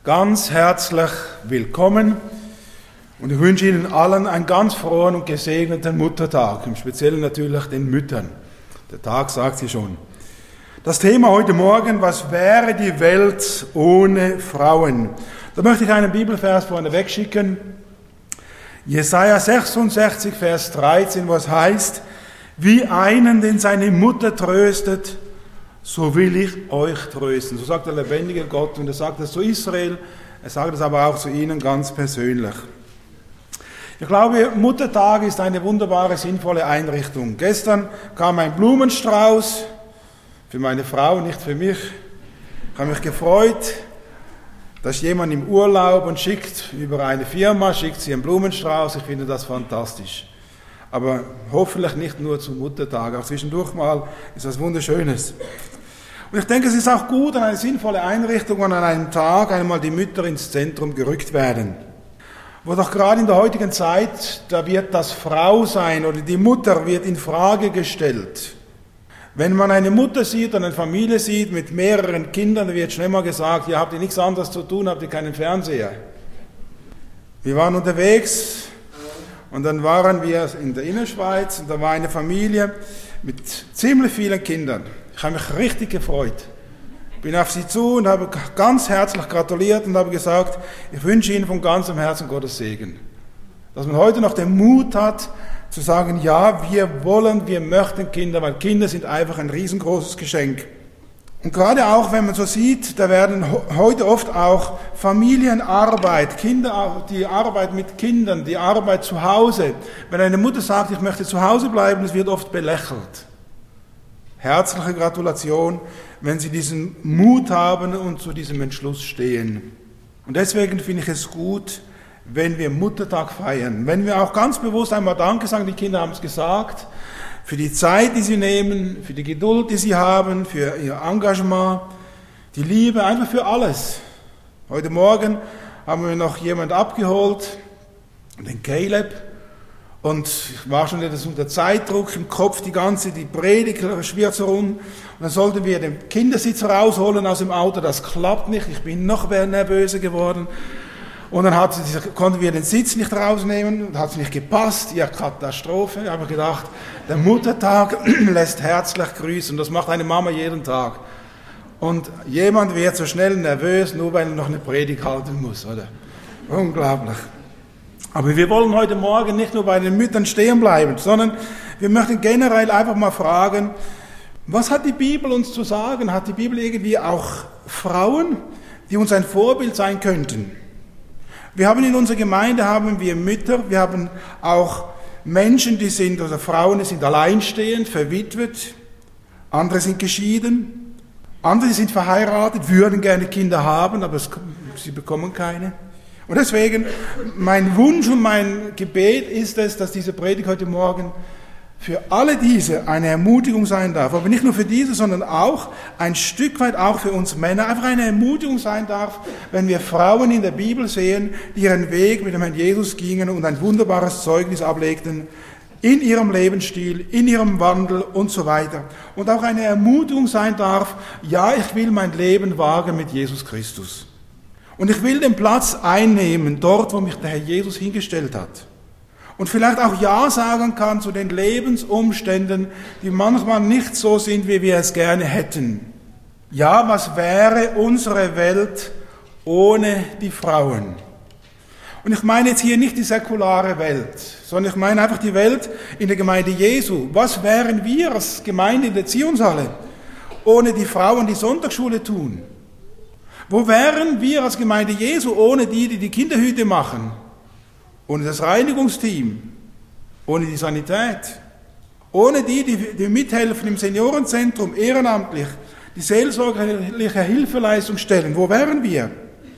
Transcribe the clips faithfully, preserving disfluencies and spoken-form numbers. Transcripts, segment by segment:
ganz herzlich willkommen und ich wünsche Ihnen allen einen ganz frohen und gesegneten Muttertag, im Speziellen natürlich den Müttern. Der Tag sagt sie schon. Das Thema heute Morgen, was wäre die Welt ohne Frauen? Da möchte ich einen Bibelvers vorne wegschicken. Jesaja sechsundsechzig, Vers dreizehn, wo es heißt, wie einen, den seine Mutter tröstet, so will ich euch trösten. So sagt der lebendige Gott und er sagt das zu Israel, er sagt es aber auch zu Ihnen ganz persönlich. Ich glaube, Muttertag ist eine wunderbare, sinnvolle Einrichtung. Gestern kam ein Blumenstrauß für meine Frau, nicht für mich. Ich habe mich gefreut, dass jemand im Urlaub und schickt über eine Firma, schickt sie einen Blumenstrauß. Ich finde das fantastisch. Aber hoffentlich nicht nur zum Muttertag, auch zwischendurch mal ist das Wunderschönes. Und ich denke, es ist auch gut und eine sinnvolle Einrichtung, wenn an einem Tag einmal die Mütter ins Zentrum gerückt werden. Wo doch gerade in der heutigen Zeit, da wird das Frausein oder die Mutter wird in Frage gestellt. Wenn man eine Mutter sieht und eine Familie sieht mit mehreren Kindern, da wird schnell mal gesagt, ja, habt ihr nichts anderes zu tun, habt ihr keinen Fernseher. Wir waren unterwegs und dann waren wir in der Innerschweiz und da war eine Familie mit ziemlich vielen Kindern. Ich habe mich richtig gefreut. Bin auf sie zu und habe ganz herzlich gratuliert und habe gesagt, ich wünsche Ihnen von ganzem Herzen Gottes Segen. Dass man heute noch den Mut hat, zu sagen, ja, wir wollen, wir möchten Kinder, weil Kinder sind einfach ein riesengroßes Geschenk. Und gerade auch, wenn man so sieht, da werden heute oft auch Familienarbeit, Kinder, die Arbeit mit Kindern, die Arbeit zu Hause. Wenn eine Mutter sagt, ich möchte zu Hause bleiben, das wird oft belächelt. Herzliche Gratulation, wenn Sie diesen Mut haben und zu diesem Entschluss stehen. Und deswegen finde ich es gut, wenn wir Muttertag feiern, wenn wir auch ganz bewusst einmal Danke sagen, die Kinder haben es gesagt, für die Zeit, die sie nehmen, für die Geduld, die sie haben, für ihr Engagement, die Liebe, einfach für alles. Heute Morgen haben wir noch jemand abgeholt, den Caleb, und ich war schon etwas unter Zeitdruck im Kopf, die ganze, die Predigt schwirrt so rum. Und dann sollten wir den Kindersitz rausholen aus dem Auto, das klappt nicht, ich bin noch mehr nervöser geworden. Und dann hat sie, konnten wir den Sitz nicht rausnehmen, hat es nicht gepasst, ja, Katastrophe. Ich habe gedacht, der Muttertag lässt herzlich grüßen, und das macht eine Mama jeden Tag. Und jemand wird so schnell nervös, nur weil er noch eine Predigt halten muss, oder? Unglaublich. Aber wir wollen heute Morgen nicht nur bei den Müttern stehen bleiben, sondern wir möchten generell einfach mal fragen, was hat die Bibel uns zu sagen? Hat die Bibel irgendwie auch Frauen, die uns ein Vorbild sein könnten? Wir haben in unserer Gemeinde haben wir Mütter, wir haben auch Menschen, die sind, oder Frauen, die sind alleinstehend, verwitwet, andere sind geschieden, andere sind verheiratet, würden gerne Kinder haben, aber es, sie bekommen keine. Und deswegen, mein Wunsch und mein Gebet ist es, dass diese Predigt heute Morgen für alle diese eine Ermutigung sein darf. Aber nicht nur für diese, sondern auch ein Stück weit auch für uns Männer. Einfach eine Ermutigung sein darf, wenn wir Frauen in der Bibel sehen, die ihren Weg mit dem Herrn Jesus gingen und ein wunderbares Zeugnis ablegten in ihrem Lebensstil, in ihrem Wandel und so weiter. Und auch eine Ermutigung sein darf, ja, ich will mein Leben wagen mit Jesus Christus. Und ich will den Platz einnehmen, dort, wo mich der Herr Jesus hingestellt hat. Und vielleicht auch Ja sagen kann zu den Lebensumständen, die manchmal nicht so sind, wie wir es gerne hätten. Ja, was wäre unsere Welt ohne die Frauen? Und ich meine jetzt hier nicht die säkulare Welt, sondern ich meine einfach die Welt in der Gemeinde Jesu. Was wären wir als Gemeinde in der Zionshalle ohne die Frauen, die Sonntagsschule tun? Wo wären wir als Gemeinde Jesu ohne die, die die Kinderhüte machen? Ohne das Reinigungsteam, ohne die Sanität, ohne die, die, die mithelfen im Seniorenzentrum, ehrenamtlich, die seelsorgerliche Hilfeleistung stellen. Wo wären wir?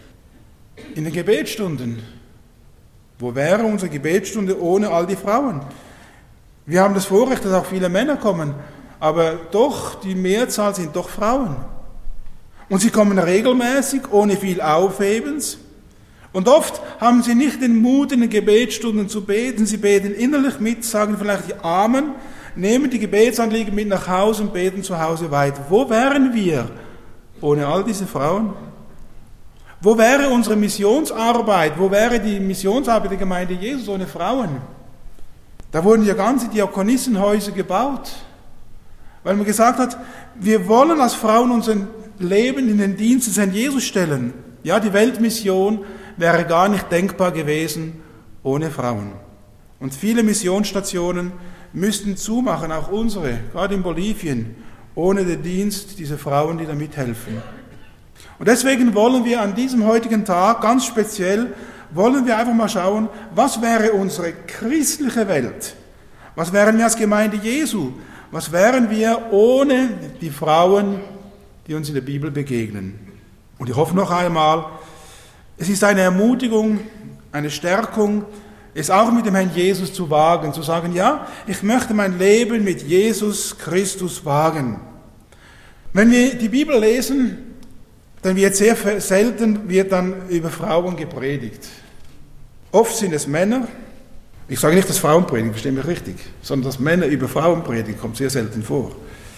In den Gebetsstunden. Wo wäre unsere Gebetsstunde ohne all die Frauen? Wir haben das Vorrecht, dass auch viele Männer kommen, aber doch, die Mehrzahl sind doch Frauen. Und sie kommen regelmäßig, ohne viel Aufhebens. Und oft haben sie nicht den Mut, in den Gebetsstunden zu beten. Sie beten innerlich mit, sagen vielleicht die Amen, nehmen die Gebetsanliegen mit nach Hause und beten zu Hause weiter. Wo wären wir ohne all diese Frauen? Wo wäre unsere Missionsarbeit? Wo wäre die Missionsarbeit der Gemeinde Jesus ohne Frauen? Da wurden ja ganze Diakonissenhäuser gebaut, weil man gesagt hat, wir wollen als Frauen unser Leben in den Dienst des Herrn Jesus stellen. Ja, die Weltmission wäre gar nicht denkbar gewesen ohne Frauen. Und viele Missionsstationen müssten zumachen, auch unsere, gerade in Bolivien, ohne den Dienst dieser Frauen, die da mithelfen. Und deswegen wollen wir an diesem heutigen Tag ganz speziell, wollen wir einfach mal schauen, was wäre unsere christliche Welt? Was wären wir als Gemeinde Jesu? Was wären wir ohne die Frauen, die uns in der Bibel begegnen? Und ich hoffe noch einmal, es ist eine Ermutigung, eine Stärkung, es auch mit dem Herrn Jesus zu wagen, zu sagen, ja, ich möchte mein Leben mit Jesus Christus wagen. Wenn wir die Bibel lesen, dann wird sehr selten wird dann über Frauen gepredigt. Oft sind es Männer. Ich sage nicht, dass Frauen predigen, verstehen mich richtig, sondern dass Männer über Frauen predigen, kommt sehr selten vor.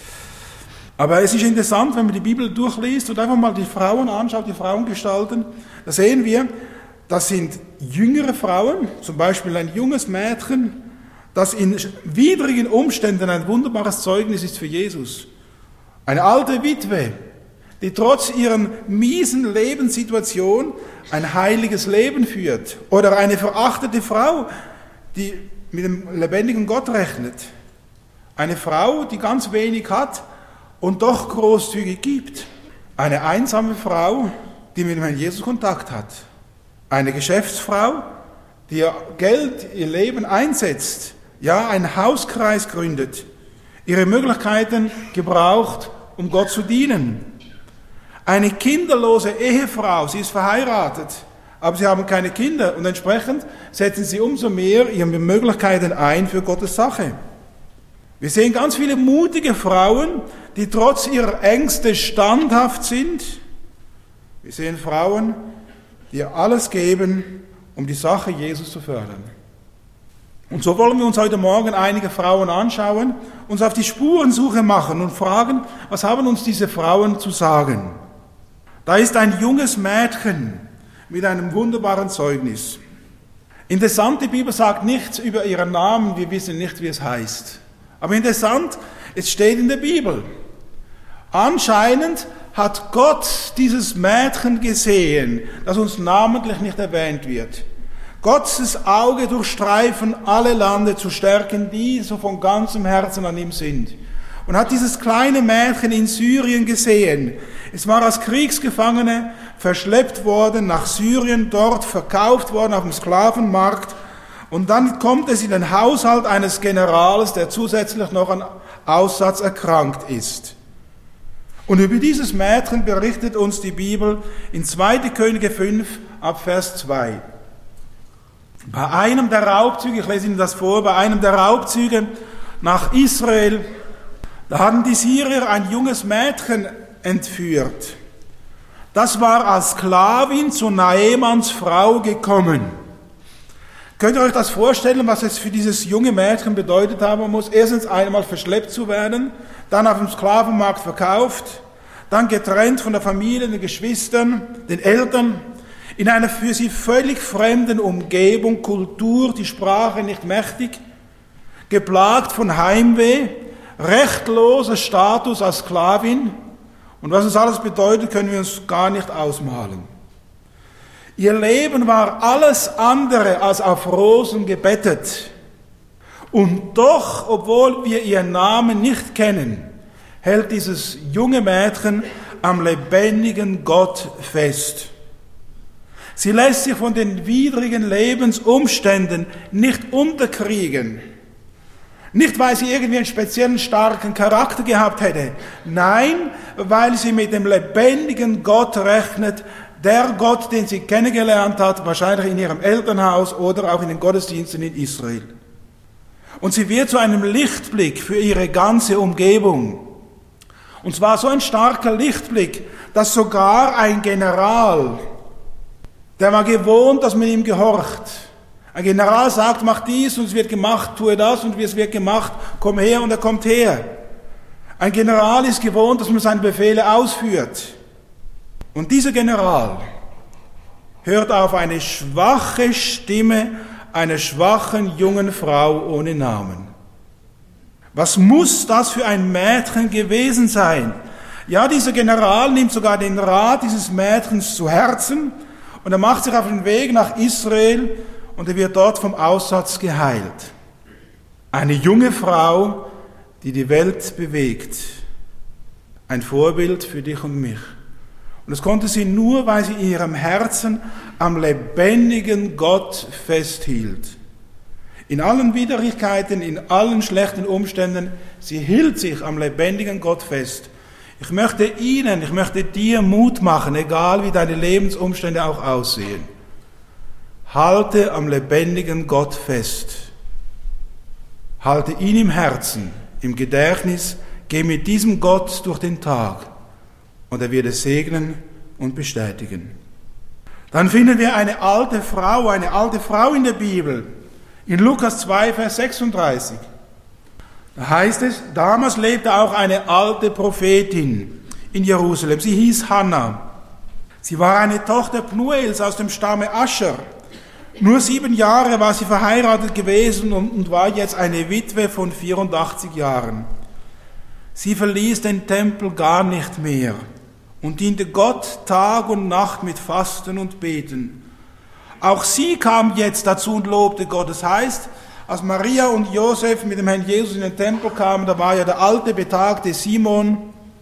Aber es ist interessant, wenn man die Bibel durchliest und einfach mal die Frauen anschaut, die Frauengestalten, da sehen wir, das sind jüngere Frauen, zum Beispiel ein junges Mädchen, das in widrigen Umständen ein wunderbares Zeugnis ist für Jesus. Eine alte Witwe, die trotz ihrer miesen Lebenssituation ein heiliges Leben führt. Oder eine verachtete Frau, die mit dem lebendigen Gott rechnet. Eine Frau, die ganz wenig hat und doch großzügig gibt. Eine einsame Frau, die mit dem Herrn Jesus Kontakt hat. Eine Geschäftsfrau, die ihr Geld, ihr Leben einsetzt, ja, einen Hauskreis gründet, ihre Möglichkeiten gebraucht, um Gott zu dienen. Eine kinderlose Ehefrau, sie ist verheiratet, aber sie haben keine Kinder und entsprechend setzen sie umso mehr ihre Möglichkeiten ein für Gottes Sache. Wir sehen ganz viele mutige Frauen, die trotz ihrer Ängste standhaft sind. Wir sehen Frauen, die alles geben, um die Sache Jesus zu fördern. Und so wollen wir uns heute Morgen einige Frauen anschauen, uns auf die Spurensuche machen und fragen, was haben uns diese Frauen zu sagen? Da ist ein junges Mädchen mit einem wunderbaren Zeugnis. Interessant, die Bibel sagt nichts über ihren Namen, wir wissen nicht, wie es heißt. Aber interessant, es steht in der Bibel. Anscheinend hat Gott dieses Mädchen gesehen, das uns namentlich nicht erwähnt wird. Gottes Auge durchstreifen alle Lande zu stärken, die so von ganzem Herzen an ihm sind. Und hat dieses kleine Mädchen in Syrien gesehen. Es war als Kriegsgefangene verschleppt worden nach Syrien, dort verkauft worden auf dem Sklavenmarkt. Und dann kommt es in den Haushalt eines Generals, der zusätzlich noch an Aussatz erkrankt ist. Und über dieses Mädchen berichtet uns die Bibel in zweiter Könige fünf ab Vers zwei. Bei einem der Raubzüge, ich lese Ihnen das vor, bei einem der Raubzüge nach Israel, da haben die Syrier ein junges Mädchen entführt. Das war als Sklavin zu Naemans Frau gekommen. Könnt ihr euch das vorstellen, was es für dieses junge Mädchen bedeutet haben muss? Erstens einmal verschleppt zu werden, dann auf dem Sklavenmarkt verkauft, dann getrennt von der Familie, den Geschwistern, den Eltern, in einer für sie völlig fremden Umgebung, Kultur, die Sprache nicht mächtig, geplagt von Heimweh, rechtloser Status als Sklavin. Und was das alles bedeutet, können wir uns gar nicht ausmalen. Ihr Leben war alles andere als auf Rosen gebettet. Und doch, obwohl wir ihren Namen nicht kennen, hält dieses junge Mädchen am lebendigen Gott fest. Sie lässt sich von den widrigen Lebensumständen nicht unterkriegen. Nicht, weil sie irgendwie einen speziellen starken Charakter gehabt hätte. Nein, weil sie mit dem lebendigen Gott rechnet, der Gott, den sie kennengelernt hat, wahrscheinlich in ihrem Elternhaus oder auch in den Gottesdiensten in Israel. Und sie wird zu einem Lichtblick für ihre ganze Umgebung. Und zwar so ein starker Lichtblick, dass sogar ein General, der war gewohnt, dass man ihm gehorcht. Ein General sagt, mach dies und es wird gemacht, tue das und es wird gemacht, komm her und er kommt her. Ein General ist gewohnt, dass man seine Befehle ausführt. Und dieser General, hört auf eine schwache Stimme einer schwachen jungen Frau ohne Namen. Was muss das für ein Mädchen gewesen sein? Ja, dieser General nimmt sogar den Rat dieses Mädchens zu Herzen und er macht sich auf den Weg nach Israel und er wird dort vom Aussatz geheilt. Eine junge Frau, die die Welt bewegt. Ein Vorbild für dich und mich. Und das konnte sie nur, weil sie in ihrem Herzen am lebendigen Gott festhielt. In allen Widrigkeiten, in allen schlechten Umständen, sie hielt sich am lebendigen Gott fest. Ich möchte Ihnen, ich möchte dir Mut machen, egal wie deine Lebensumstände auch aussehen. Halte am lebendigen Gott fest. Halte ihn im Herzen, im Gedächtnis, geh mit diesem Gott durch den Tag und er wird es segnen und bestätigen. Dann finden wir eine alte Frau, eine alte Frau in der Bibel, in Lukas zwei, Vers sechsunddreißig. Da heißt es, damals lebte auch eine alte Prophetin in Jerusalem. Sie hieß Hannah. Sie war eine Tochter Pnuels aus dem Stamme Ascher. Nur sieben Jahre war sie verheiratet gewesen und, und war jetzt eine Witwe von vierundachtzig Jahren. Sie verließ den Tempel gar nicht mehr und diente Gott Tag und Nacht mit Fasten und Beten. Auch sie kam jetzt dazu und lobte Gott. Das heißt, als Maria und Josef mit dem Herrn Jesus in den Tempel kamen, da war ja der alte, betagte Simon.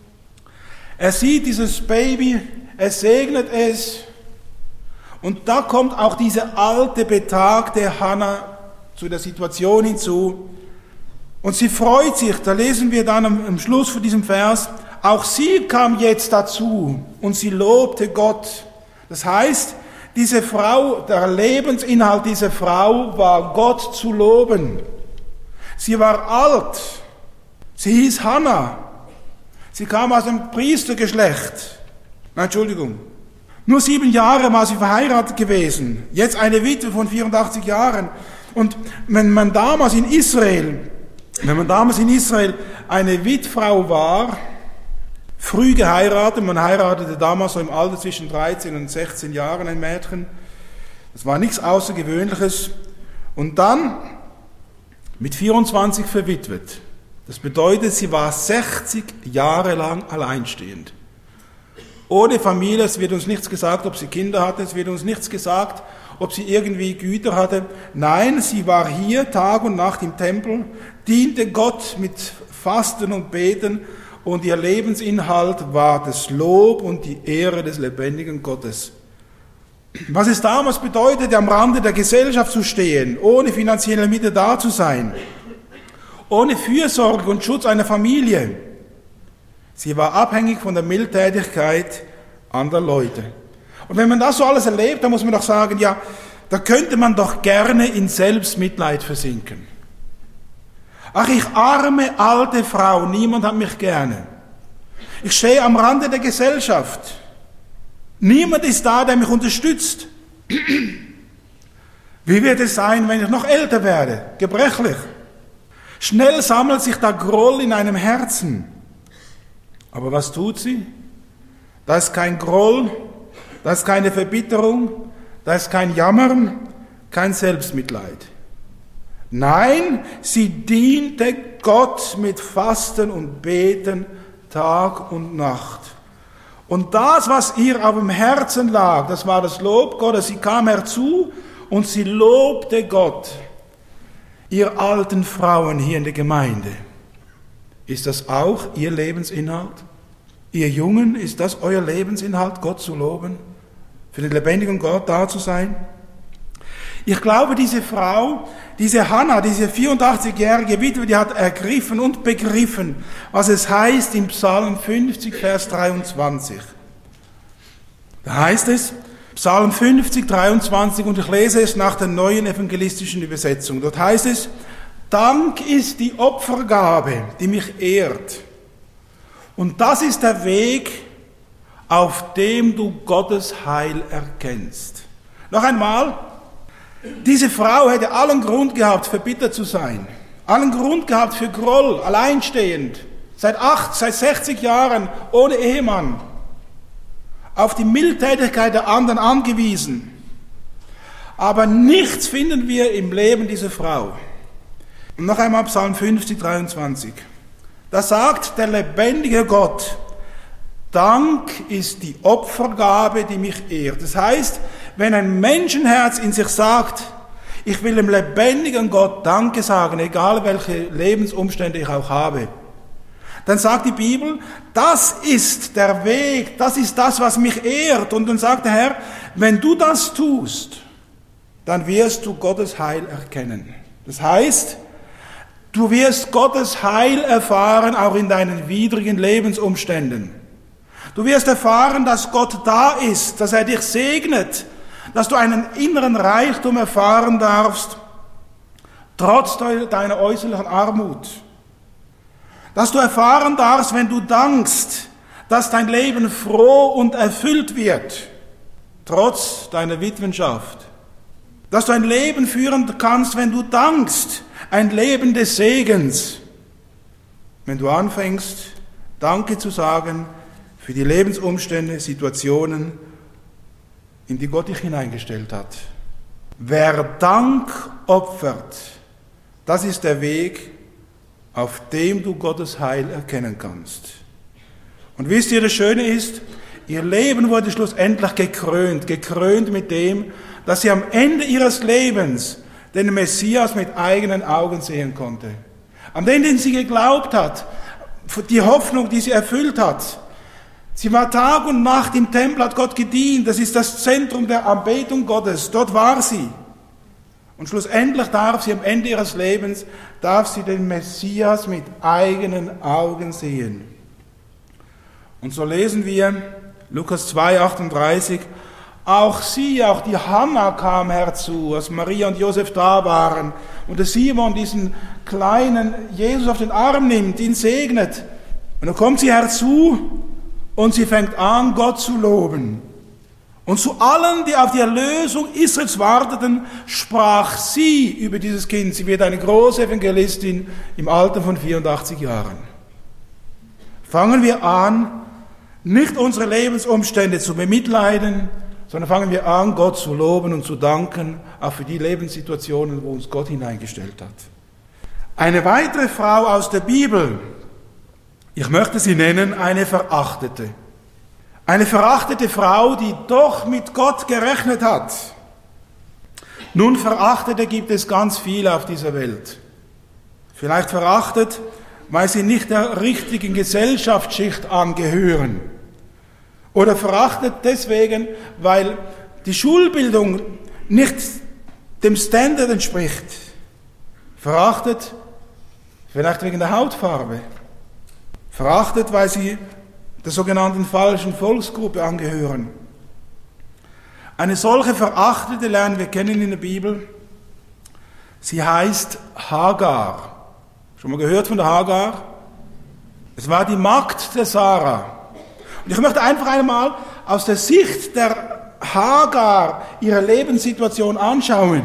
Er sieht dieses Baby, er segnet es. Und da kommt auch diese alte, betagte Hannah zu der Situation hinzu. Und sie freut sich, da lesen wir dann am, am Schluss von diesem Vers, auch sie kam jetzt dazu und sie lobte Gott. Das heißt, diese Frau, der Lebensinhalt dieser Frau war Gott zu loben. Sie war alt. Sie hieß Hannah. Sie kam aus dem Priestergeschlecht. Nein, Entschuldigung. Nur sieben Jahre war sie verheiratet gewesen. Jetzt eine Witwe von vierundachtzig Jahren. Und wenn man damals in Israel, wenn man damals in Israel eine Witfrau war, früh geheiratet, man heiratete damals so im Alter zwischen dreizehn und sechzehn Jahren ein Mädchen. Das war nichts Außergewöhnliches. Und dann mit vierundzwanzig verwitwet. Das bedeutet, sie war sechzig Jahre lang alleinstehend. Ohne Familie, es wird uns nichts gesagt, ob sie Kinder hatte, es wird uns nichts gesagt, ob sie irgendwie Güter hatte. Nein, sie war hier Tag und Nacht im Tempel, diente Gott mit Fasten und Beten und ihr Lebensinhalt war das Lob und die Ehre des lebendigen Gottes. Was es damals bedeutete, am Rande der Gesellschaft zu stehen, ohne finanzielle Mittel da zu sein, ohne Fürsorge und Schutz einer Familie. Sie war abhängig von der Mildtätigkeit anderer Leute. Und wenn man das so alles erlebt, dann muss man doch sagen, ja, da könnte man doch gerne in Selbstmitleid versinken. Ach, ich arme alte Frau, niemand hat mich gerne. Ich stehe am Rande der Gesellschaft. Niemand ist da, der mich unterstützt. Wie wird es sein, wenn ich noch älter werde? Gebrechlich. Schnell sammelt sich da Groll in einem Herzen. Aber was tut sie? Da ist kein Groll, da ist keine Verbitterung, da ist kein Jammern, kein Selbstmitleid. Nein, sie diente Gott mit Fasten und Beten Tag und Nacht. Und das, was ihr auf dem Herzen lag, das war das Lob Gottes. Sie kam herzu und sie lobte Gott. Ihr alten Frauen hier in der Gemeinde, ist das auch Ihr Lebensinhalt? Ihr Jungen, ist das euer Lebensinhalt, Gott zu loben? Für den lebendigen Gott da zu sein? Ich glaube, diese Frau, diese Hannah, diese vierundachtzigjährige Witwe, die hat ergriffen und begriffen, was es heißt im Psalm fünfzig, Vers dreiundzwanzig. Da heißt es, Psalm fünfzig, dreiundzwanzig, und ich lese es nach der neuen evangelistischen Übersetzung. Dort heißt es, Dank ist die Opfergabe, die mich ehrt. Und das ist der Weg, auf dem du Gottes Heil erkennst. Noch einmal, diese Frau hätte allen Grund gehabt, verbittert zu sein. Allen Grund gehabt für Groll, alleinstehend. Seit acht, seit sechzig Jahren ohne Ehemann. Auf die Mildtätigkeit der anderen angewiesen. Aber nichts finden wir im Leben dieser Frau. Und noch einmal Psalm fünfzig, dreiundzwanzig. Da sagt der lebendige Gott, Dank ist die Opfergabe, die mich ehrt. Das heißt, wenn ein Menschenherz in sich sagt, ich will dem lebendigen Gott Danke sagen, egal welche Lebensumstände ich auch habe, dann sagt die Bibel, das ist der Weg, das ist das, was mich ehrt. Und dann sagt der Herr, wenn du das tust, dann wirst du Gottes Heil erkennen. Das heißt, du wirst Gottes Heil erfahren, auch in deinen widrigen Lebensumständen. Du wirst erfahren, dass Gott da ist, dass er dich segnet, dass du einen inneren Reichtum erfahren darfst, trotz deiner äußerlichen Armut. Dass du erfahren darfst, wenn du dankst, dass dein Leben froh und erfüllt wird, trotz deiner Witwenschaft. Dass du ein Leben führen kannst, wenn du dankst, ein Leben des Segens. Wenn du anfängst, Danke zu sagen für die Lebensumstände, Situationen, in die Gott dich hineingestellt hat. Wer Dank opfert, das ist der Weg, auf dem du Gottes Heil erkennen kannst. Und wisst ihr, das Schöne ist, ihr Leben wurde schlussendlich gekrönt, gekrönt mit dem, dass sie am Ende ihres Lebens den Messias mit eigenen Augen sehen konnte. An den, den sie geglaubt hat, die Hoffnung, die sie erfüllt hat. Sie war Tag und Nacht im Tempel, hat Gott gedient, das ist das Zentrum der Anbetung Gottes, dort war sie. Und schlussendlich darf sie am Ende ihres Lebens, darf sie den Messias mit eigenen Augen sehen. Und so lesen wir, Lukas zwei, achtunddreißig, auch sie, auch die Hanna kam herzu, als Maria und Josef da waren, und der Simon diesen kleinen Jesus auf den Arm nimmt, ihn segnet. Und dann kommt sie herzu und sie fängt an, Gott zu loben. Und zu allen, die auf die Erlösung Israels warteten, sprach sie über dieses Kind. Sie wird eine große Evangelistin im Alter von vierundachtzig Jahren. Fangen wir an, nicht unsere Lebensumstände zu bemitleiden, sondern fangen wir an, Gott zu loben und zu danken, auch für die Lebenssituationen, wo uns Gott hineingestellt hat. Eine weitere Frau aus der Bibel, ich möchte sie nennen, eine Verachtete. Eine verachtete Frau, die doch mit Gott gerechnet hat. Nun, Verachtete gibt es ganz viele auf dieser Welt. Vielleicht verachtet, weil sie nicht der richtigen Gesellschaftsschicht angehören. Oder verachtet deswegen, weil die Schulbildung nicht dem Standard entspricht. Verachtet vielleicht wegen der Hautfarbe. Verachtet, weil sie der sogenannten falschen Volksgruppe angehören. Eine solche Verachtete lernen wir kennen in der Bibel. Sie heißt Hagar. Schon mal gehört von der Hagar? Es war die Magd der Sarah. Und ich möchte einfach einmal aus der Sicht der Hagar ihre Lebenssituation anschauen.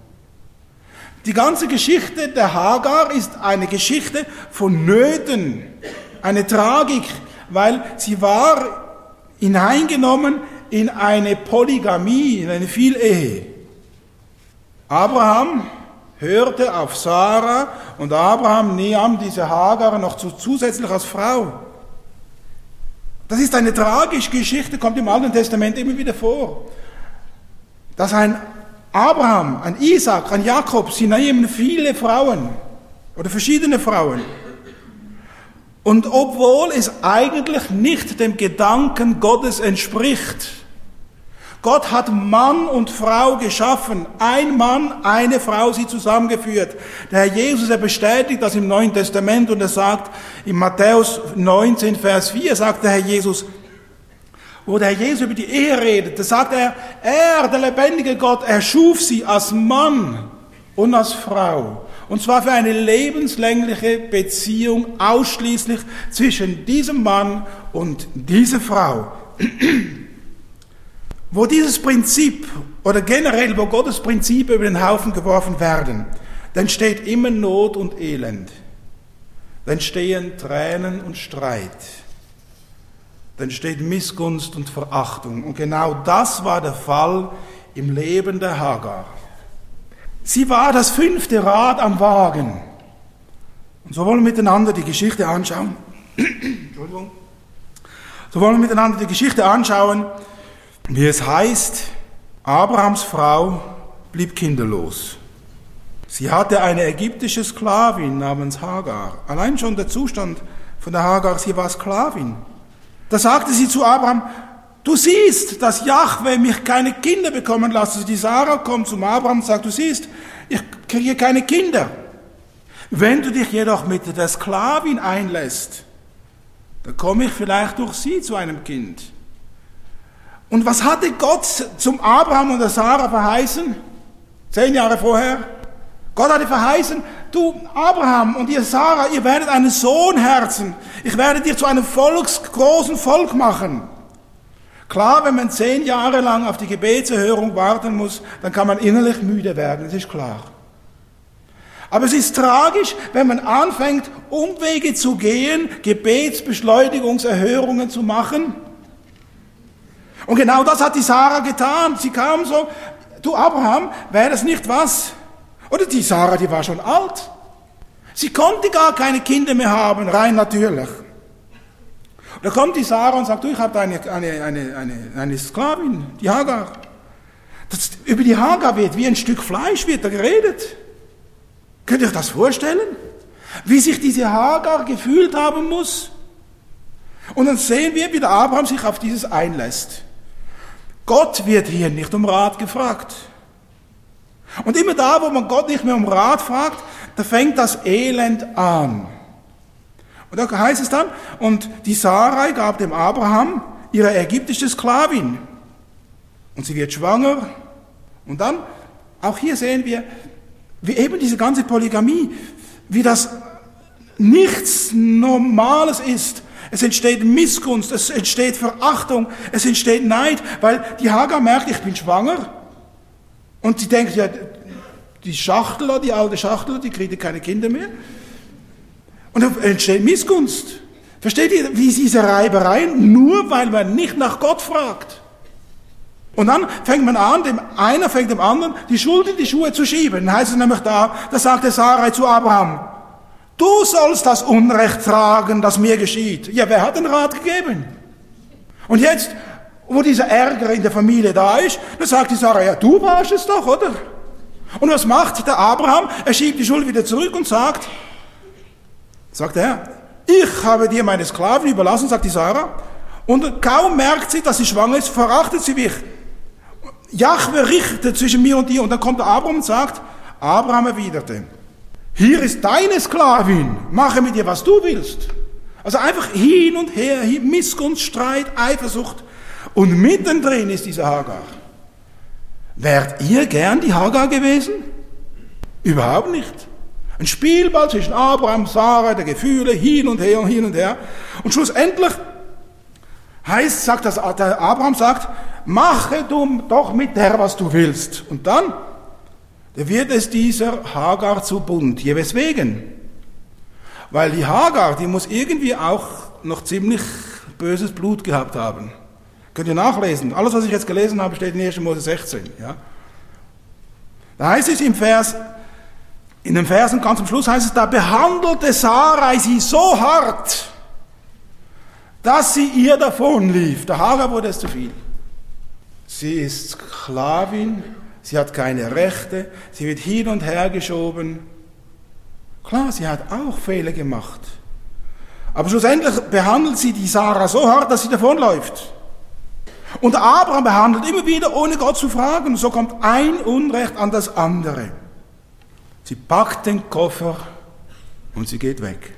Die ganze Geschichte der Hagar ist eine Geschichte von Nöten, eine Tragik, weil sie war hineingenommen in eine Polygamie, in eine Vielehe. Abraham hörte auf Sarah und Abraham nahm diese Hagar noch zusätzlich als Frau. Das ist eine tragische Geschichte, kommt im Alten Testament immer wieder vor. Dass ein Abraham, ein Isaac, ein Jakob, sie nehmen viele Frauen oder verschiedene Frauen. Und obwohl es eigentlich nicht dem Gedanken Gottes entspricht, Gott hat Mann und Frau geschaffen, ein Mann, eine Frau, sie zusammengeführt. Der Herr Jesus, er bestätigt das im Neuen Testament und er sagt, in Matthäus neunzehn, Vers vier, sagt der Herr Jesus, wo der Herr Jesus über die Ehe redet, da sagt er, er, der lebendige Gott, er schuf sie als Mann und als Frau. Und zwar für eine lebenslängliche Beziehung ausschließlich zwischen diesem Mann und dieser Frau. Wo dieses Prinzip oder generell, wo Gottes Prinzipien über den Haufen geworfen werden, dann entsteht immer Not und Elend. Dann entstehen Tränen und Streit. Dann entsteht Missgunst und Verachtung. Und genau das war der Fall im Leben der Hagar. Sie war das fünfte Rad am Wagen. Und so wollen wir miteinander die Geschichte anschauen. Entschuldigung. So wollen wir miteinander die Geschichte anschauen, wie es heißt, Abrahams Frau blieb kinderlos. Sie hatte eine ägyptische Sklavin namens Hagar. Allein schon der Zustand von der Hagar, sie war Sklavin. Da sagte sie zu Abraham, du siehst, dass Jahwe mich keine Kinder bekommen lässt. Also die Sarah kommt zum Abraham und sagt, du siehst, ich kriege keine Kinder. Wenn du dich jedoch mit der Sklavin einlässt, dann komme ich vielleicht durch sie zu einem Kind. Und was hatte Gott zum Abraham und der Sarah verheißen? Zehn Jahre vorher. Gott hatte verheißen, du Abraham und ihr Sarah, ihr werdet einen Sohn herzen. Ich werde dich zu einem Volks, großen Volk machen. Klar, wenn man zehn Jahre lang auf die Gebetserhörung warten muss, dann kann man innerlich müde werden, das ist klar. Aber es ist tragisch, wenn man anfängt, Umwege zu gehen, Gebetsbeschleunigungserhörungen zu machen. Und genau das hat die Sarah getan. Sie kam so, du Abraham, wäre das nicht was? Oder die Sarah, die war schon alt. Sie konnte gar keine Kinder mehr haben, rein natürlich. Und da kommt die Sarah und sagt, du, ich habe eine, eine, eine, eine, eine Sklavin, die Hagar. Das, über die Hagar wird wie ein Stück Fleisch wird da geredet. Könnt ihr euch das vorstellen? Wie sich diese Hagar gefühlt haben muss? Und dann sehen wir, wie der Abraham sich auf dieses einlässt. Gott wird hier nicht um Rat gefragt. Und immer da, wo man Gott nicht mehr um Rat fragt, da fängt das Elend an. Und da heißt es dann, und die Sarai gab dem Abraham ihre ägyptische Sklavin. Und sie wird schwanger. Und dann, auch hier sehen wir, wie eben diese ganze Polygamie, wie das nichts Normales ist. Es entsteht Missgunst, es entsteht Verachtung, es entsteht Neid, weil die Hagar merkt, ich bin schwanger. Und sie denkt, ja, die Schachtel, die alte Schachtel, die kriegt keine Kinder mehr. Und dann entsteht Missgunst. Versteht ihr, wie diese Reibereien, nur weil man nicht nach Gott fragt. Und dann fängt man an, dem einer fängt dem anderen die Schuld in die Schuhe zu schieben. Dann heißt es nämlich da, da sagte Sarai zu Abraham, du sollst das Unrecht tragen, das mir geschieht. Ja, wer hat den Rat gegeben? Und jetzt, wo dieser Ärger in der Familie da ist, dann sagt die Sarai, ja, du warst es doch, oder? Und was macht der Abraham? Er schiebt die Schuld wieder zurück und sagt, sagt er, ich habe dir meine Sklaven überlassen, sagt die Sarah, und kaum merkt sie, dass sie schwanger ist, verachtet sie mich. Jahwe richtet zwischen mir und dir. Und dann kommt der Abraham und sagt, Abraham erwiderte, hier ist deine Sklavin, mache mit ihr, was du willst. Also einfach hin und her, Missgunst, Streit, Eifersucht. Und mittendrin ist diese Hagar. Wärt ihr gern die Hagar gewesen? Überhaupt nicht. Ein Spielball zwischen Abraham, Sarah, der Gefühle, hin und her und hin und her. Und schlussendlich heißt, sagt das, der Abraham sagt, mache du doch mit der, was du willst. Und dann, da wird es dieser Hagar zu bunt. Je weswegen? Weil die Hagar, die muss irgendwie auch noch ziemlich böses Blut gehabt haben. Könnt ihr nachlesen. Alles, was ich jetzt gelesen habe, steht in erster Mose sechzehn. Ja? Da heißt es im Vers, in den Versen ganz am Schluss heißt es, da behandelte Sarai sie so hart, dass sie ihr davonlief. Der Hagar wurde es zu viel. Sie ist Sklavin, sie hat keine Rechte, sie wird hin und her geschoben. Klar, sie hat auch Fehler gemacht. Aber schlussendlich behandelt sie die Sarah so hart, dass sie davonläuft. Und Abraham behandelt immer wieder, ohne Gott zu fragen. Und so kommt ein Unrecht an das andere. Sie packt den Koffer und sie geht weg.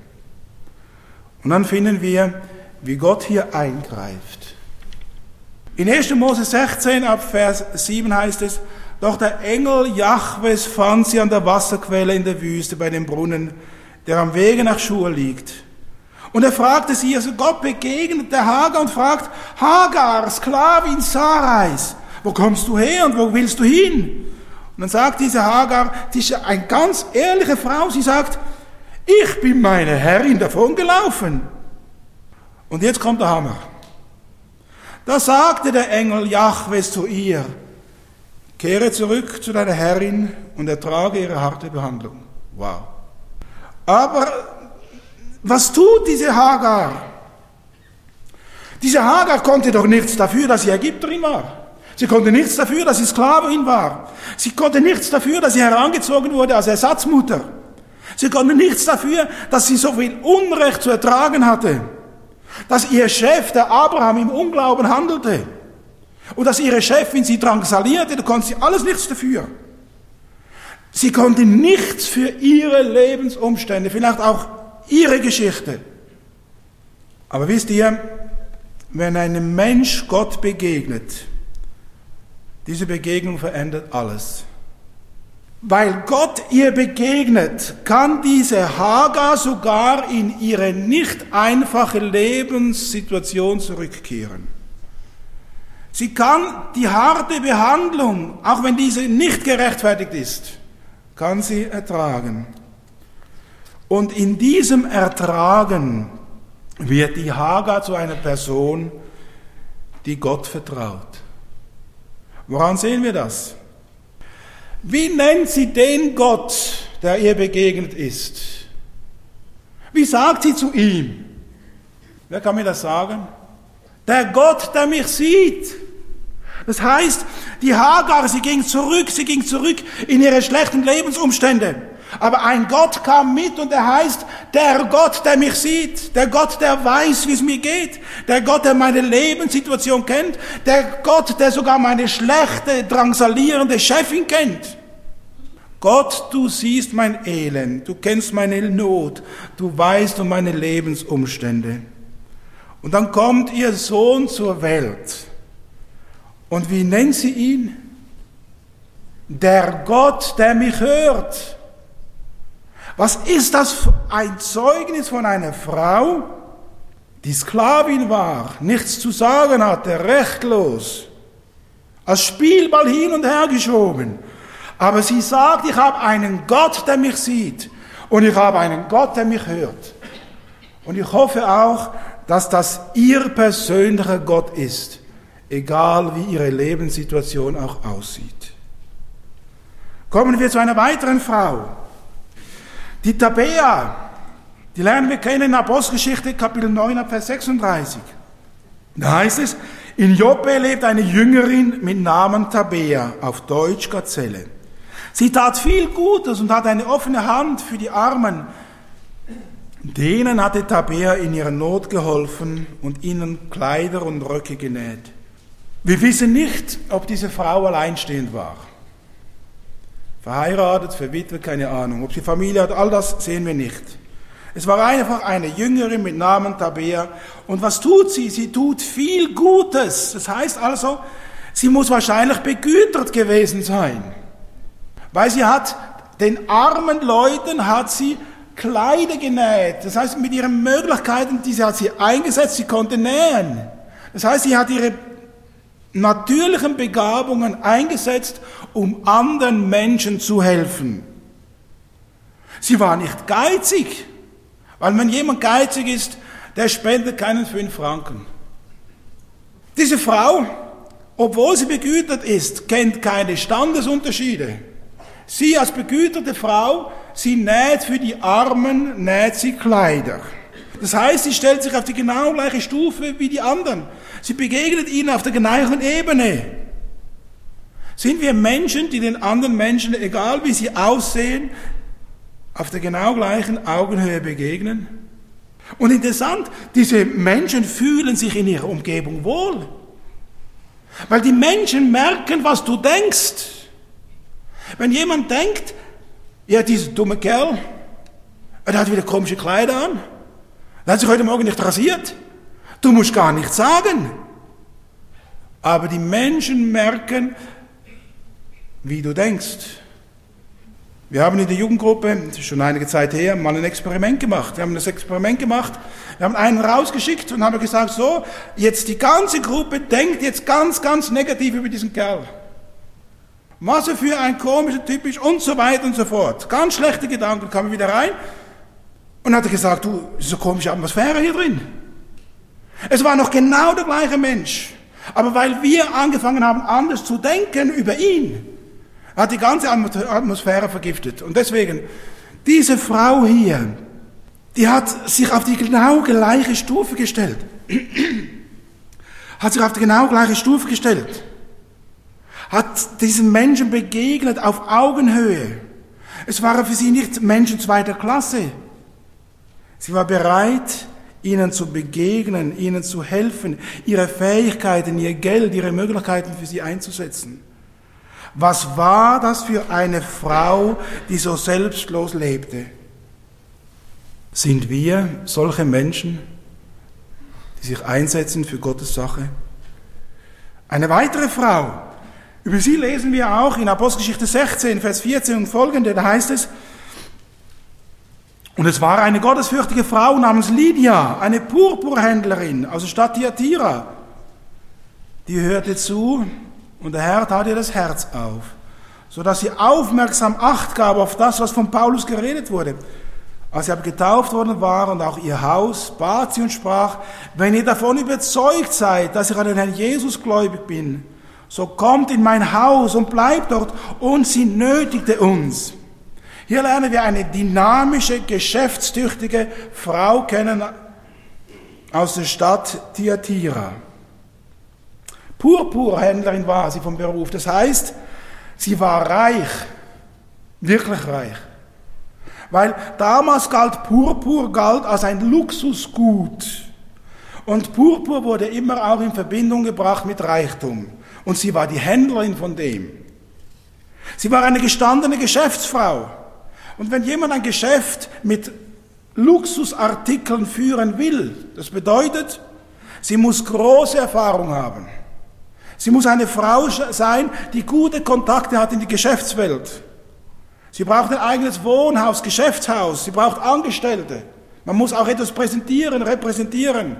Und dann finden wir, wie Gott hier eingreift. In erster Mose sechzehn, ab Vers sieben heißt es, doch der Engel Jahwes fand sie an der Wasserquelle in der Wüste bei dem Brunnen, der am Wege nach Schur liegt. Und er fragte sie, also Gott begegnet der Hagar und fragt, Hagar, Sklavin Sarais, wo kommst du her und wo willst du hin? Und dann sagt diese Hagar, die ist eine ganz ehrliche Frau, sie sagt, ich bin meine Herrin davon gelaufen. Und jetzt kommt der Hammer. Da sagte der Engel Jahwes zu ihr, kehre zurück zu deiner Herrin und ertrage ihre harte Behandlung. Wow. Aber was tut diese Hagar? Diese Hagar konnte doch nichts dafür, dass sie Ägypterin war. Sie konnte nichts dafür, dass sie Sklavin war. Sie konnte nichts dafür, dass sie herangezogen wurde als Ersatzmutter. Sie konnte nichts dafür, dass sie so viel Unrecht zu ertragen hatte. Dass ihr Chef, der Abraham, im Unglauben handelte. Und dass ihre Chefin sie drangsalierte, da konnte sie alles nichts dafür. Sie konnte nichts für ihre Lebensumstände, vielleicht auch ihre Geschichte. Aber wisst ihr, wenn ein Mensch Gott begegnet, diese Begegnung verändert alles. Weil Gott ihr begegnet, kann diese Hagar sogar in ihre nicht einfache Lebenssituation zurückkehren. Sie kann die harte Behandlung, auch wenn diese nicht gerechtfertigt ist, kann sie ertragen. Und in diesem Ertragen wird die Hagar zu einer Person, die Gott vertraut. Woran sehen wir das? Wie nennt sie den Gott, der ihr begegnet ist? Wie sagt sie zu ihm? Wer kann mir das sagen? Der Gott, der mich sieht. Das heißt, die Hagar, sie ging zurück, sie ging zurück in ihre schlechten Lebensumstände. Aber ein Gott kam mit und er heißt, der Gott, der mich sieht, der Gott, der weiß, wie es mir geht, der Gott, der meine Lebenssituation kennt, der Gott, der sogar meine schlechte, drangsalierende Chefin kennt. Gott, du siehst mein Elend, du kennst meine Not, du weißt um meine Lebensumstände. Und dann kommt ihr Sohn zur Welt. Und wie nennt sie ihn? Der Gott, der mich hört. Was ist das für ein Zeugnis von einer Frau, die Sklavin war, nichts zu sagen hatte, rechtlos, als Spielball hin und her geschoben. Aber sie sagt, ich habe einen Gott, der mich sieht und ich habe einen Gott, der mich hört. Und ich hoffe auch, dass das ihr persönlicher Gott ist, egal wie ihre Lebenssituation auch aussieht. Kommen wir zu einer weiteren Frau. Die Tabea, die lernen wir kennen in Apostelgeschichte, Kapitel neun, Vers sechsunddreißig. Da heißt es, in Joppe lebt eine Jüngerin mit Namen Tabea, auf Deutsch Gazelle. Sie tat viel Gutes und hat eine offene Hand für die Armen. Denen hatte Tabea in ihrer Not geholfen und ihnen Kleider und Röcke genäht. Wir wissen nicht, ob diese Frau alleinstehend war. Verheiratet, verwitwet, keine Ahnung. Ob sie Familie hat, all das sehen wir nicht. Es war einfach eine Jüngerin mit Namen Tabea. Und was tut sie? Sie tut viel Gutes. Das heißt also, sie muss wahrscheinlich begütert gewesen sein. Weil sie hat den armen Leuten hat sie Kleider genäht. Das heißt, mit ihren Möglichkeiten, diese hat sie eingesetzt, sie konnte nähen. Das heißt, sie hat ihre natürlichen Begabungen eingesetzt, um anderen Menschen zu helfen. Sie war nicht geizig, weil wenn jemand geizig ist, der spendet keinen fünf Franken. Diese Frau, obwohl sie begütert ist, kennt keine Standesunterschiede. Sie als begüterte Frau, sie näht für die Armen, näht sie Kleider. Das heißt, sie stellt sich auf die genau gleiche Stufe wie die anderen. Sie begegnet ihnen auf der gleichen Ebene. Sind wir Menschen, die den anderen Menschen, egal wie sie aussehen, auf der genau gleichen Augenhöhe begegnen? Und interessant, diese Menschen fühlen sich in ihrer Umgebung wohl. Weil die Menschen merken, was du denkst. Wenn jemand denkt, ja, dieser dumme Kerl, der hat wieder komische Kleider an, der hat sich heute Morgen nicht rasiert, du musst gar nichts sagen. Aber die Menschen merken, wie du denkst. Wir haben in der Jugendgruppe, das ist schon einige Zeit her, mal ein Experiment gemacht. Wir haben das Experiment gemacht, wir haben einen rausgeschickt und haben gesagt, so, jetzt die ganze Gruppe denkt jetzt ganz, ganz negativ über diesen Kerl. Was er für ein komischer Typ ist und so weiter und so fort. Ganz schlechte Gedanken, kamen wieder rein und hat er gesagt, du, es ist so eine komische Atmosphäre hier drin. Es war noch genau der gleiche Mensch. Aber weil wir angefangen haben, anders zu denken über ihn, Hat die ganze Atmosphäre vergiftet. Und deswegen, diese Frau hier, die hat sich auf die genau gleiche Stufe gestellt. Hat sich auf die genau gleiche Stufe gestellt. Hat diesen Menschen begegnet auf Augenhöhe. Es waren für sie nicht Menschen zweiter Klasse. Sie war bereit, ihnen zu begegnen, ihnen zu helfen, ihre Fähigkeiten, ihr Geld, ihre Möglichkeiten für sie einzusetzen. Was war das für eine Frau, die so selbstlos lebte? Sind wir solche Menschen, die sich einsetzen für Gottes Sache? Eine weitere Frau, über sie lesen wir auch in Apostelgeschichte sechzehn, Vers vierzehn und folgende, da heißt es, und es war eine gottesfürchtige Frau namens Lydia, eine Purpurhändlerin aus der Stadt Thyatira, die hörte zu und der Herr tat ihr das Herz auf, sodass sie aufmerksam Acht gab auf das, was von Paulus geredet wurde. Als sie aber getauft worden war und auch ihr Haus, bat sie und sprach, wenn ihr davon überzeugt seid, dass ich an den Herrn Jesus gläubig bin, so kommt in mein Haus und bleibt dort. Und sie nötigte uns. Hier lernen wir eine dynamische, geschäftstüchtige Frau kennen aus der Stadt Thyatira. Purpurhändlerin war sie vom Beruf. Das heißt, sie war reich, wirklich reich. Weil damals galt Purpur galt als ein Luxusgut. Und Purpur wurde immer auch in Verbindung gebracht mit Reichtum. Und sie war die Händlerin von dem. Sie war eine gestandene Geschäftsfrau. Und wenn jemand ein Geschäft mit Luxusartikeln führen will, das bedeutet, sie muss große Erfahrung haben. Sie muss eine Frau sein, die gute Kontakte hat in die Geschäftswelt. Sie braucht ein eigenes Wohnhaus, Geschäftshaus. Sie braucht Angestellte. Man muss auch etwas präsentieren, repräsentieren.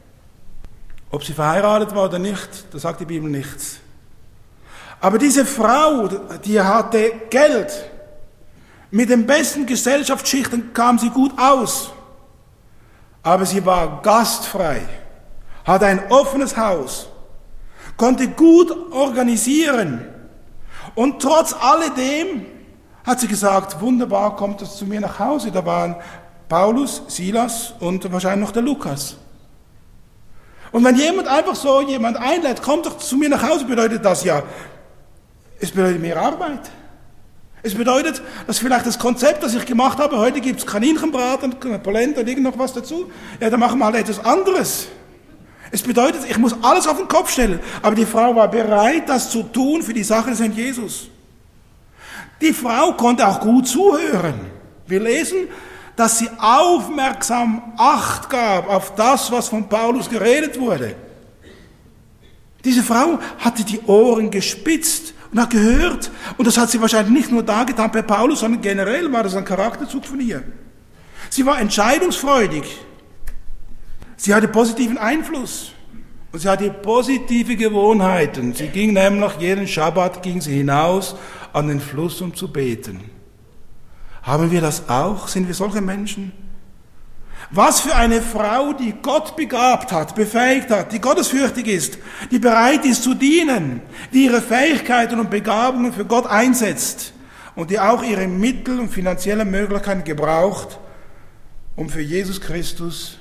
Ob sie verheiratet war oder nicht, da sagt die Bibel nichts. Aber diese Frau, die hatte Geld. Mit den besten Gesellschaftsschichten kam sie gut aus. Aber sie war gastfrei, hatte ein offenes Haus, konnte gut organisieren. Und trotz alledem hat sie gesagt, wunderbar, kommt es zu mir nach Hause. Da waren Paulus, Silas und wahrscheinlich noch der Lukas. Und wenn jemand einfach so jemand einlädt, kommt doch zu mir nach Hause, bedeutet das ja, es bedeutet mehr Arbeit. Es bedeutet, dass vielleicht das Konzept, das ich gemacht habe, heute gibt es Kaninchenbraten, Polenta und irgend noch was dazu, ja, dann machen wir halt etwas anderes. Es bedeutet, ich muss alles auf den Kopf stellen. Aber die Frau war bereit, das zu tun für die Sache des Herrn Jesus. Die Frau konnte auch gut zuhören. Wir lesen, dass sie aufmerksam Acht gab auf das, was von Paulus geredet wurde. Diese Frau hatte die Ohren gespitzt und hat gehört. Und das hat sie wahrscheinlich nicht nur da getan bei Paulus, sondern generell war das ein Charakterzug von ihr. Sie war entscheidungsfreudig. Sie hatte positiven Einfluss. Und sie hatte positive Gewohnheiten. Sie ging nämlich jeden Schabbat ging sie hinaus an den Fluss, um zu beten. Haben wir das auch? Sind wir solche Menschen? Was für eine Frau, die Gott begabt hat, befähigt hat, die gottesfürchtig ist, die bereit ist zu dienen, die ihre Fähigkeiten und Begabungen für Gott einsetzt und die auch ihre Mittel und finanzielle Möglichkeiten gebraucht, um für Jesus Christus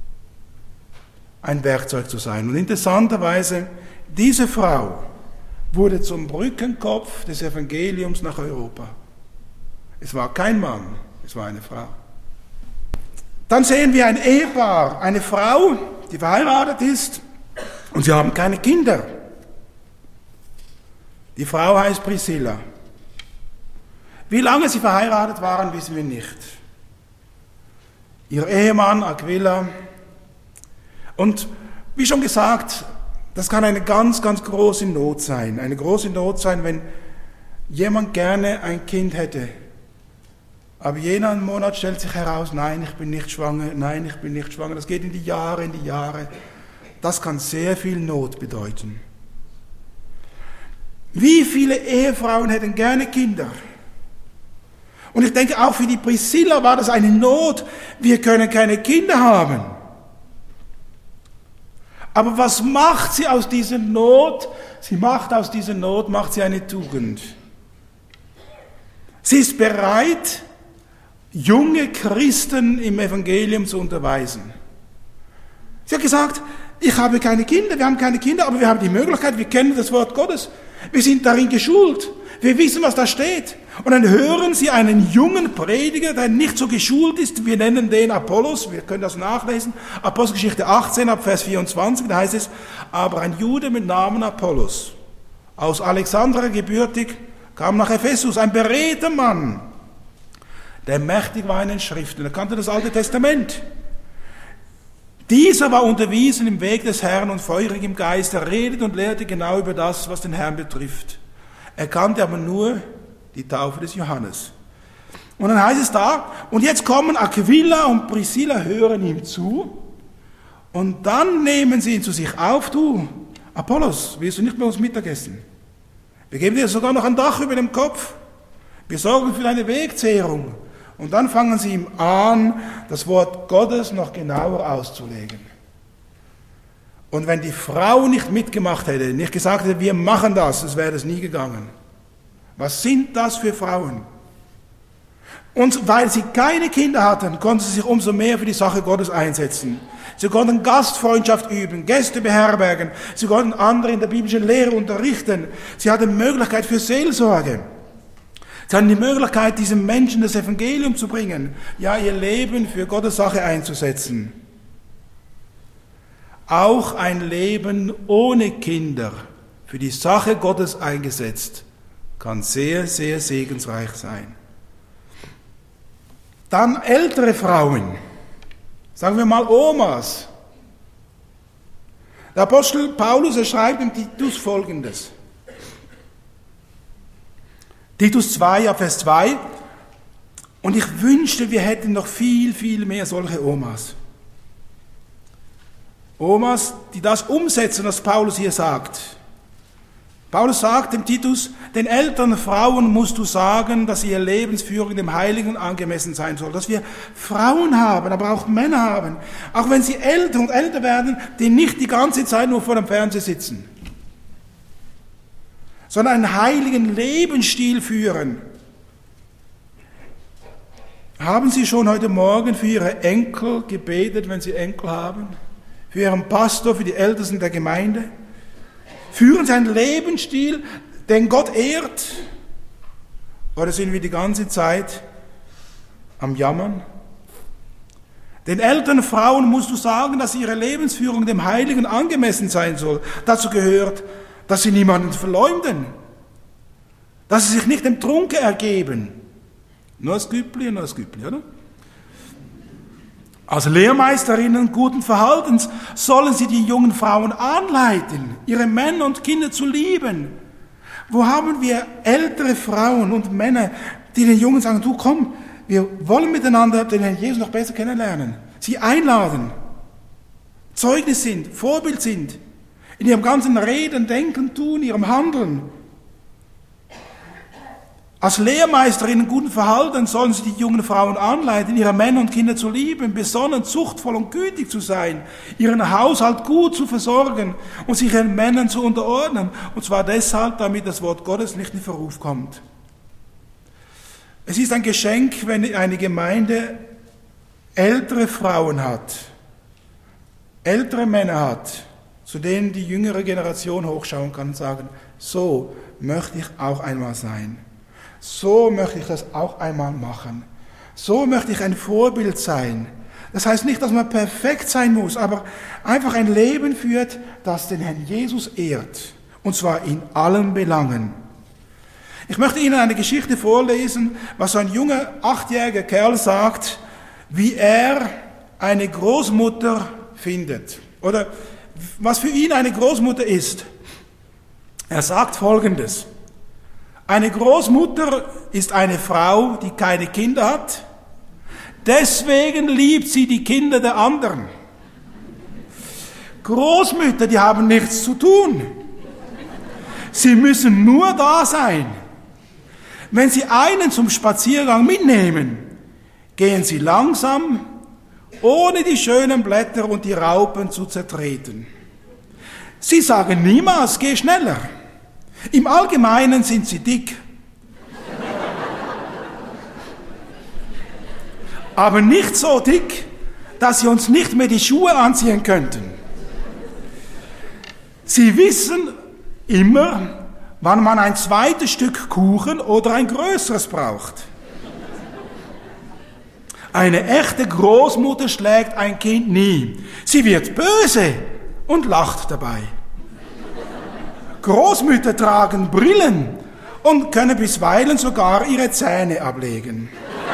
ein Werkzeug zu sein. Und interessanterweise, diese Frau wurde zum Brückenkopf des Evangeliums nach Europa. Es war kein Mann, es war eine Frau. Dann sehen wir ein Ehepaar, eine Frau, die verheiratet ist und sie haben keine Kinder. Die Frau heißt Priscilla. Wie lange sie verheiratet waren, wissen wir nicht. Ihr Ehemann Aquila. Und wie schon gesagt, das kann eine ganz, ganz große Not sein. Eine große Not sein, wenn jemand gerne ein Kind hätte. Aber jeden Monat stellt sich heraus, nein, ich bin nicht schwanger, nein, ich bin nicht schwanger. Das geht in die Jahre, in die Jahre. Das kann sehr viel Not bedeuten. Wie viele Ehefrauen hätten gerne Kinder? Und ich denke, auch für die Priscilla war das eine Not. Wir können keine Kinder haben. Aber was macht sie aus dieser Not? Sie macht aus dieser Not, macht sie eine Tugend. Sie ist bereit, junge Christen im Evangelium zu unterweisen. Sie hat gesagt, ich habe keine Kinder, wir haben keine Kinder, aber wir haben die Möglichkeit, wir kennen das Wort Gottes, wir sind darin geschult, wir wissen, was da steht. Und dann hören Sie einen jungen Prediger, der nicht so geschult ist, wir nennen den Apollos, wir können das nachlesen, Apostelgeschichte achtzehn, ab Vers vierundzwanzig, da heißt es, aber ein Jude mit Namen Apollos, aus Alexandria gebürtig, kam nach Ephesus, ein beredter Mann, der mächtig war in den Schriften, er kannte das Alte Testament. Dieser war unterwiesen im Weg des Herrn und feurig im Geist, er redet und lehrte genau über das, was den Herrn betrifft. Er kannte aber nur die Taufe des Johannes. Und dann heißt es da, und jetzt kommen Aquila und Priscilla, hören ihm zu, und dann nehmen sie ihn zu sich auf, du, Apollos, willst du nicht bei uns Mittagessen? Wir geben dir sogar noch ein Dach über dem Kopf. Wir sorgen für deine Wegzehrung. Und dann fangen sie ihm an, das Wort Gottes noch genauer auszulegen. Und wenn die Frau nicht mitgemacht hätte, nicht gesagt hätte, wir machen das, es wäre das nie gegangen. Was sind das für Frauen? Und weil sie keine Kinder hatten, konnten sie sich umso mehr für die Sache Gottes einsetzen. Sie konnten Gastfreundschaft üben, Gäste beherbergen, sie konnten andere in der biblischen Lehre unterrichten. Sie hatten Möglichkeit für Seelsorge. Sie hatten die Möglichkeit, diesen Menschen das Evangelium zu bringen, ja, ihr Leben für Gottes Sache einzusetzen. Auch ein Leben ohne Kinder, für die Sache Gottes eingesetzt, kann sehr, sehr segensreich sein. Dann ältere Frauen, sagen wir mal Omas. Der Apostel Paulus, er schreibt im Titus Folgendes. Titus zwei, Vers zwei. Und ich wünschte, wir hätten noch viel, viel mehr solche Omas. Omas, die das umsetzen, was Paulus hier sagt. Paulus sagt dem Titus, den älteren Frauen musst du sagen, dass ihre Lebensführung dem Heiligen angemessen sein soll. Dass wir Frauen haben, aber auch Männer haben, auch wenn sie älter und älter werden, die nicht die ganze Zeit nur vor dem Fernseher sitzen, sondern einen heiligen Lebensstil führen. Haben Sie schon heute Morgen für Ihre Enkel gebetet, wenn Sie Enkel haben? Für Ihren Pastor, für die Ältesten der Gemeinde? Führen Sie einen Lebensstil, den Gott ehrt? Oder sind wir die ganze Zeit am Jammern? Den älteren Frauen musst du sagen, dass ihre Lebensführung dem Heiligen angemessen sein soll. Dazu gehört, dass sie niemanden verleumden, dass sie sich nicht dem Trunke ergeben. Nur das Güppli, nur das Güppli, oder? Als Lehrmeisterinnen guten Verhaltens sollen sie die jungen Frauen anleiten, ihre Männer und Kinder zu lieben. Wo haben wir ältere Frauen und Männer, die den Jungen sagen, du komm, wir wollen miteinander den Herrn Jesus noch besser kennenlernen. Sie einladen, Zeugnis sind, Vorbild sind, in ihrem ganzen Reden, Denken, Tun, ihrem Handeln. Als Lehrmeisterinnen guten Verhalten sollen sie die jungen Frauen anleiten, ihre Männer und Kinder zu lieben, besonnen, zuchtvoll und gütig zu sein, ihren Haushalt gut zu versorgen und sich ihren Männern zu unterordnen. Und zwar deshalb, damit das Wort Gottes nicht in Verruf kommt. Es ist ein Geschenk, wenn eine Gemeinde ältere Frauen hat, ältere Männer hat, zu denen die jüngere Generation hochschauen kann und sagen, so möchte ich auch einmal sein. So möchte ich das auch einmal machen. So möchte ich ein Vorbild sein. Das heißt nicht, dass man perfekt sein muss, aber einfach ein Leben führt, das den Herrn Jesus ehrt. Und zwar in allen Belangen. Ich möchte Ihnen eine Geschichte vorlesen, was so ein junger, achtjähriger Kerl sagt, wie er eine Großmutter findet. Oder was für ihn eine Großmutter ist. Er sagt Folgendes. Eine Großmutter ist eine Frau, die keine Kinder hat. Deswegen liebt sie die Kinder der anderen. Großmütter, die haben nichts zu tun. Sie müssen nur da sein. Wenn Sie einen zum Spaziergang mitnehmen, gehen Sie langsam, ohne die schönen Blätter und die Raupen zu zertreten. Sie sagen niemals, geh schneller. Im Allgemeinen sind sie dick. aber nicht so dick, dass sie uns nicht mehr die Schuhe anziehen könnten. Sie wissen immer, wann man ein zweites Stück Kuchen oder ein größeres braucht. Eine echte Großmutter schlägt ein Kind nie. Sie wird böse und lacht dabei. Großmütter tragen Brillen und können bisweilen sogar ihre Zähne ablegen.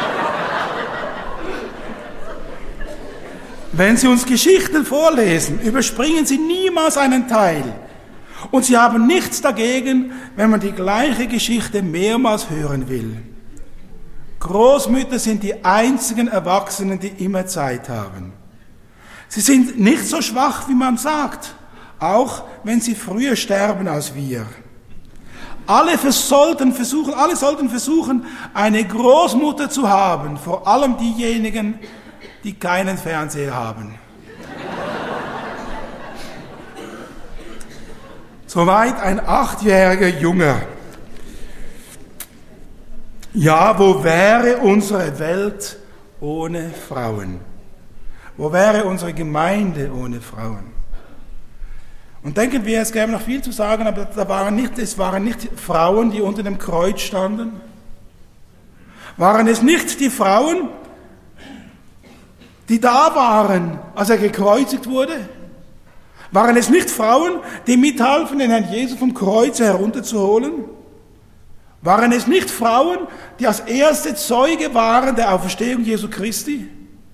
Wenn sie uns Geschichten vorlesen, überspringen sie niemals einen Teil. Und sie haben nichts dagegen, wenn man die gleiche Geschichte mehrmals hören will. Großmütter sind die einzigen Erwachsenen, die immer Zeit haben. Sie sind nicht so schwach, wie man sagt, auch wenn sie früher sterben als wir. Alle sollten versuchen, alle sollten versuchen, eine Großmutter zu haben, vor allem diejenigen, die keinen Fernseher haben. Soweit ein achtjähriger Junge. Ja, wo wäre unsere Welt ohne Frauen? Wo wäre unsere Gemeinde ohne Frauen? Und denken wir, es gäbe noch viel zu sagen, aber da waren nicht, es waren nicht Frauen, die unter dem Kreuz standen. Waren es nicht die Frauen, die da waren, als er gekreuzigt wurde? Waren es nicht Frauen, die mithalfen, den Herrn Jesus vom Kreuz herunterzuholen? Waren es nicht Frauen, die als erste Zeuge waren der Auferstehung Jesu Christi?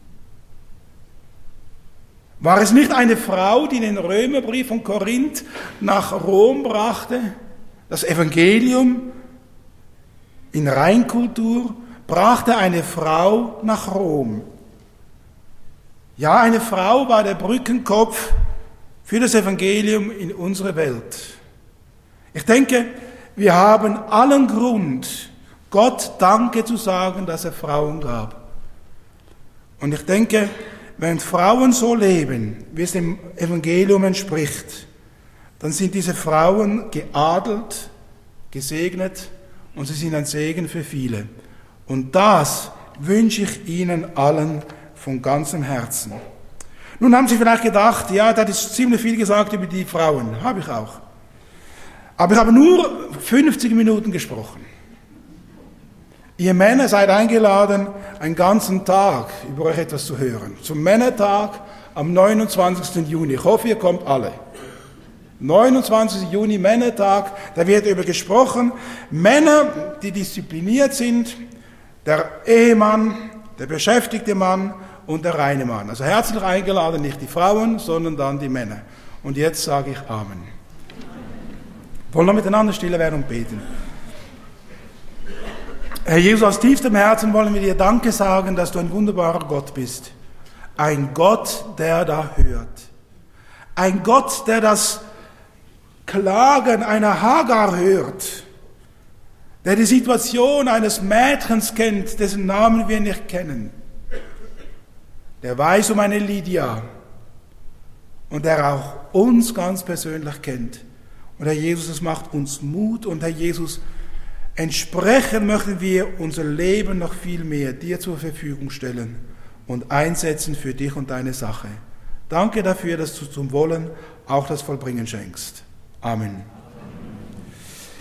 War es nicht eine Frau, die den Römerbrief von Korinth nach Rom brachte? Das Evangelium in Reinkultur brachte eine Frau nach Rom. Ja, eine Frau war der Brückenkopf für das Evangelium in unsere Welt. Ich denke, wir haben allen Grund, Gott Danke zu sagen, dass er Frauen gab. Und ich denke, wenn Frauen so leben, wie es dem Evangelium entspricht, dann sind diese Frauen geadelt, gesegnet und sie sind ein Segen für viele. Und das wünsche ich Ihnen allen von ganzem Herzen. Nun haben Sie vielleicht gedacht, ja, das ist ziemlich viel gesagt über die Frauen. Habe ich auch. Aber ich habe nur fünfzig Minuten gesprochen. Ihr Männer seid eingeladen, einen ganzen Tag über euch etwas zu hören. Zum Männertag am neunundzwanzigsten Juni. Ich hoffe, ihr kommt alle. neunundzwanzigsten Juni, Männertag, da wird über gesprochen. Männer, die diszipliniert sind, der Ehemann, der beschäftigte Mann und der reine Mann. Also herzlich eingeladen, nicht die Frauen, sondern dann die Männer. Und jetzt sage ich Amen. Wollen wir miteinander stille werden und beten. Herr Jesus, aus tiefstem Herzen wollen wir dir Danke sagen, dass du ein wunderbarer Gott bist. Ein Gott, der da hört. Ein Gott, der das Klagen einer Hagar hört. Der die Situation eines Mädchens kennt, dessen Namen wir nicht kennen. Der weiß um eine Lydia. Und der auch uns ganz persönlich kennt. Und Herr Jesus, es macht uns Mut. Und Herr Jesus, entsprechend möchten wir unser Leben noch viel mehr dir zur Verfügung stellen und einsetzen für dich und deine Sache. Danke dafür, dass du zum Wollen auch das Vollbringen schenkst. Amen.